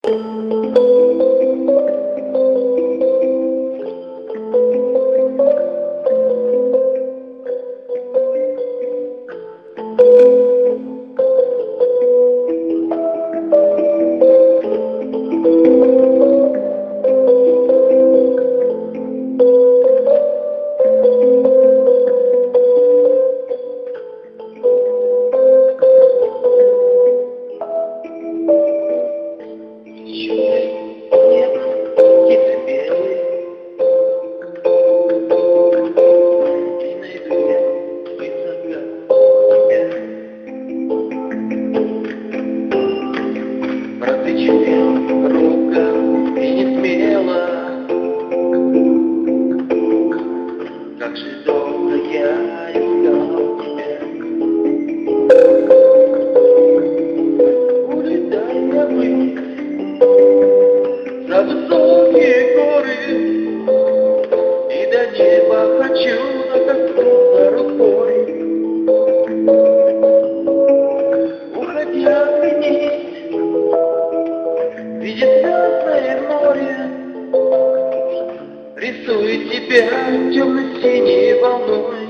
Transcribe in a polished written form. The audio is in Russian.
Как же долго я искал тебя. Улетай я вниз за высокие горы, и до неба хочу дотянуться рукой. Уходя вниз, видя звездное море, рисует тебя темно-синей волной.